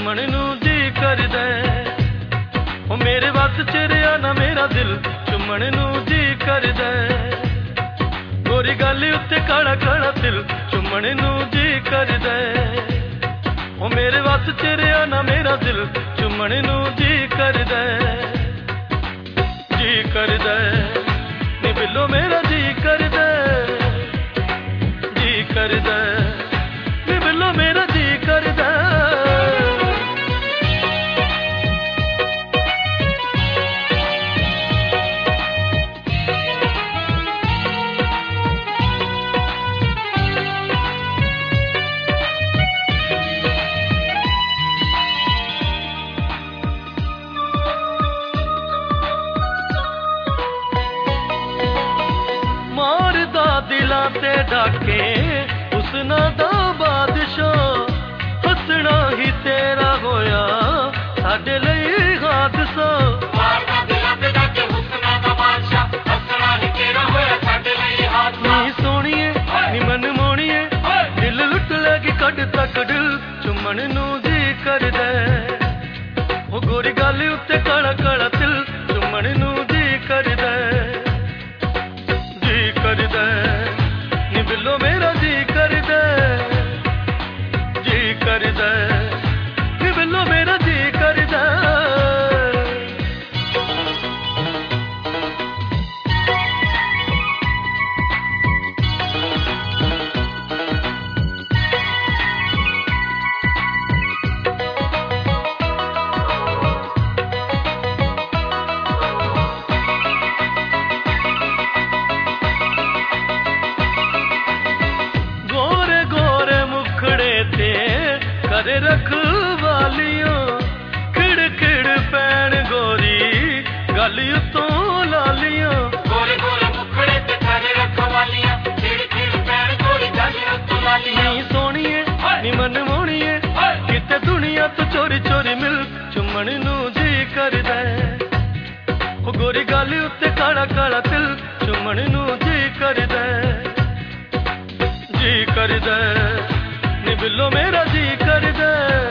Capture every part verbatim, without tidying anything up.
चुमण नू जी करदा ओ मेरे वस च रिया ना मेरा दिल चुमण नू जी करदा गोरी गाली उत्ते काला काला दिल चुमण नू जी करदा ओ मेरे वस च रिया ना मेरा दिल चुमण नू जी करदा जी करदा नी बिल्लो मेरा जी करदा जी करदा नी बिल्लो मेरा जी करदा दिलां ते डाके हुस्ना दा बादशाह हसना ही तेरा होया साडे लई हादसा मारदा दिलां ते डाके हुस्ना दा बादशाह हसना ही तेरा होया साडे लई हादसा नी सोहणीए नी मन मोहणीए दिल लुट लगी कड तक दिल चुमण नू जी करदा ओ गोरी गाली उत्ते काला काला दिल चुमण नू जी करदा जी करदा नी बिल्लो मेरा जी करदा जी करदा नी बिल्लो मेरा जी करदा करे रखवालियों खिड़ खिड़ पैन गोरी गली तो लालियों गोरे गोरे मुखड़े ते करे रखवालियां खिड़ खिड़ पैन गोरी गली तो लालियां नी सोहणीए नी मन मोहणीए किते दुनिया तो चोरी चोरी मिल चुमण नू जी करदा ओ गोरी गली उत्ते काला काला दिल चुमण नू जी करदा जी करदा नी बिल्लो मेरा जी करदा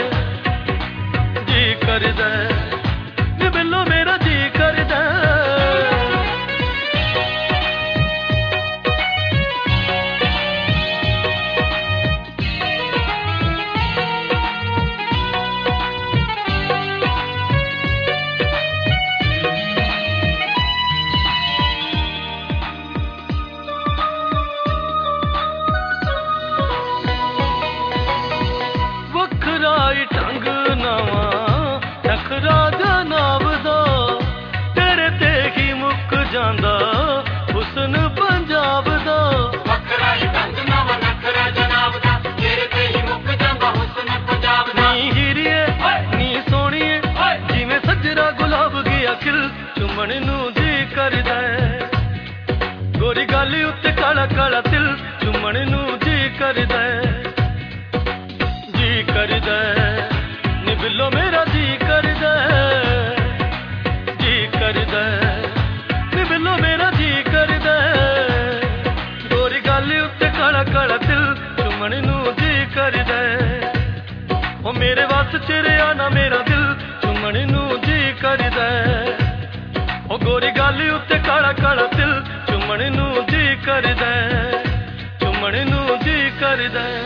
जी करदा नी बिल्लो मेरा जी करदा ढंग नवा नखरा जनाब दा तेरे ते ही मुक जांदा हुस्न पंजाब दा वखरा ढंग नवा नखरा जनाब दा तेरे ते ही मुक जांदा हुस्न पंजाब दा नी हीरिए नी सोहणीए जिवें सजरा गुलाब गया खिल चुमण नू जी करदा गोरी गाली उत्ते काला काला दिल चुमण नू जी करदा जी करदा नी बिल्लो मेरा जी करदा जी करदा नी बिल्लो मेरा जी करदा गोरी गाली उत्ते काला काला दिल चुमण नू जी करदा ओ मेरे वस च रिया ना मेरा दिल चुमण नू जी करदा ओ गोरी गाली उत्ते काला काला दिल चुमण नू जी करदा चुमण नू जी करदा।